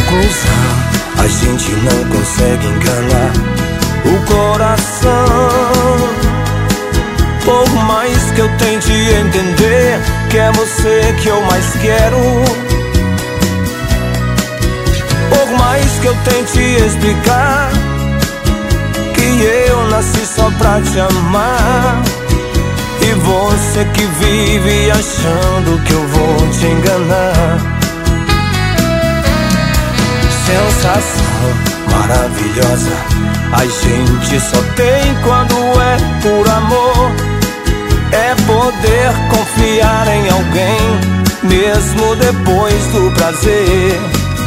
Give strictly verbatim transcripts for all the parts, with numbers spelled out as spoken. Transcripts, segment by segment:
Conclusão: a gente não consegue enganar o coração. Por mais que eu tente entender que é você que eu mais quero, por mais que eu tente explicar que eu nasci só pra te amar, e você que vive achando que eu vou te enganar. Sensação maravilhosa a gente só tem quando é por amor. É poder confiar em alguém mesmo depois do prazer.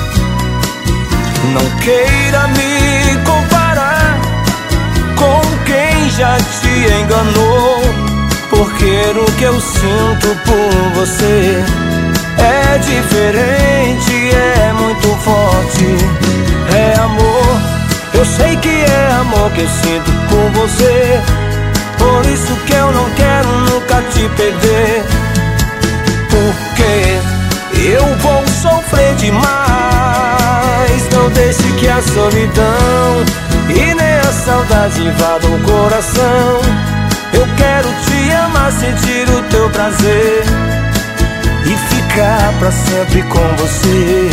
Não queira me comparar com quem já te enganou, porque o que eu sinto por você é diferente, é muito forte. É amor, eu sei que é amor que eu sinto por você. Por isso que eu não quero nunca te perder, porque eu vou sofrer demais. Não deixe que a solidão e nem a saudade invadam o coração. Eu quero te amar, sentir o teu prazer e ficar pra sempre com você.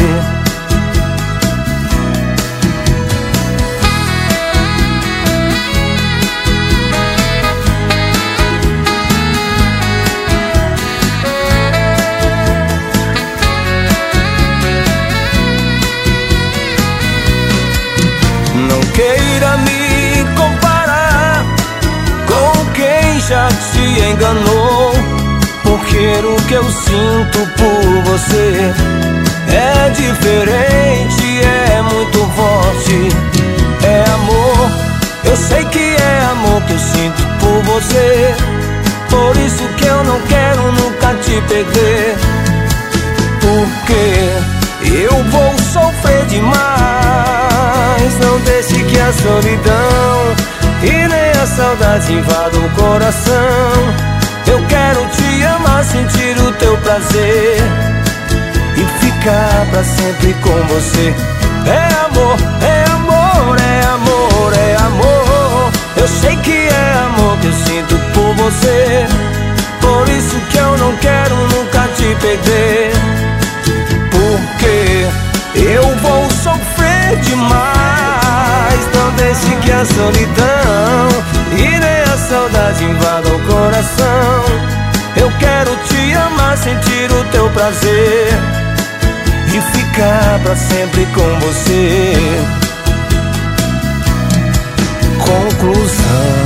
Não queira me comparar com quem já te enganou, porque o que eu sinto por você é diferente, é muito forte. É amor, eu sei que é amor que eu sinto por você. Por isso que eu não quero nunca te perder, porque eu vou sofrer demais. Não deixe que a solidão e nem a saudade invadam o coração. Eu quero te amar, sentir o teu prazer e ficar pra sempre com você. É amor, é amor, é amor, é amor. Eu sei que é amor que eu sinto por você. Por isso que eu não quero nunca te perder, porque eu vou sofrer demais. Não deixe que a solidão e nem a saudade invadam o coração. Eu quero te amar, sentir o teu prazer e ficar pra sempre com você. Conclusão.